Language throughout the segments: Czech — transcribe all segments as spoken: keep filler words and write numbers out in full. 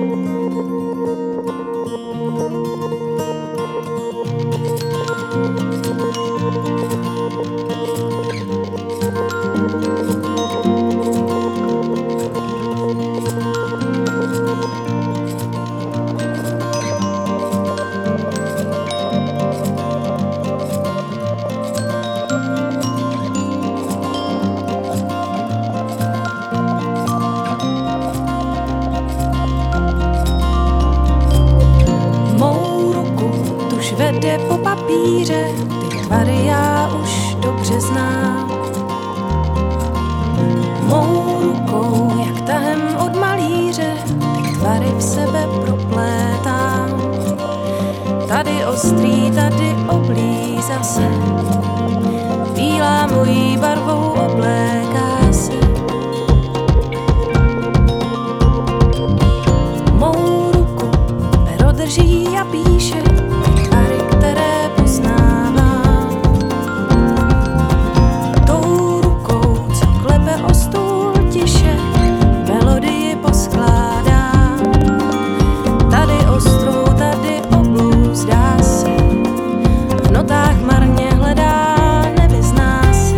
Vede po papíře, ty tvary já už dobře znám. Mou rukou, jak tahem od malíře, ty tvary v sebe proplétám. Tady ostrý, tady oblí zase, bílá mojí barvou obléká se. Mou ruku pero drží a píše, které poznávám. Tou rukou, co klepe o stůl tiše, melodii poskládám. Tady ostrou, tady oblů, zdá se, v notách marně hledá, nevyzná se.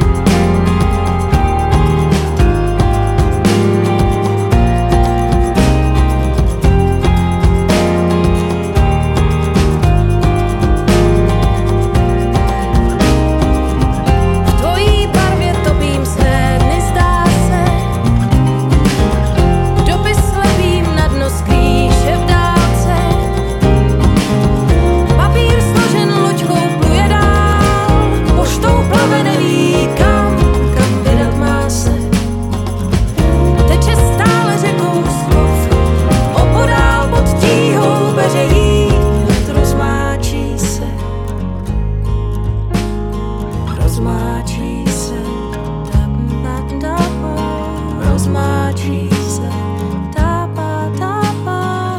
Rozmáčí se, rozmáčí se, tápa, tápa.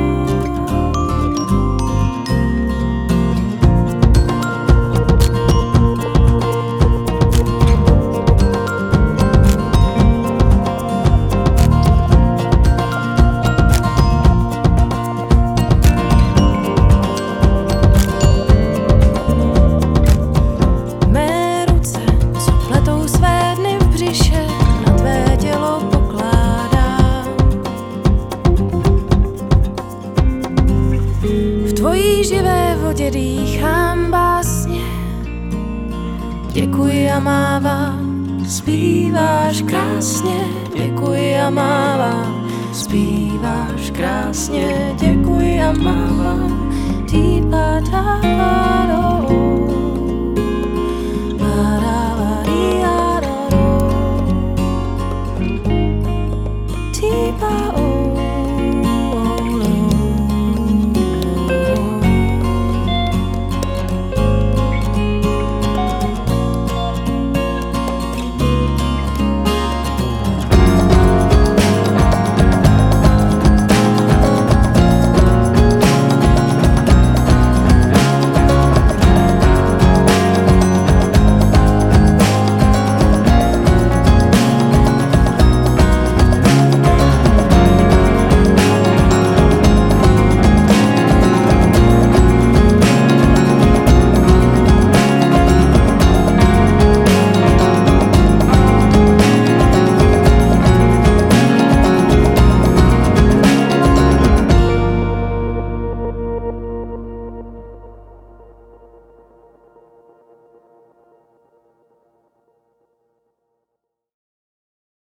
V tvojí živé vodě dýchám básně, děkuji a mávám, zpíváš krásně, děkuji a mávám, zpíváš krásně, děkuji a mávám, týpa, tápa,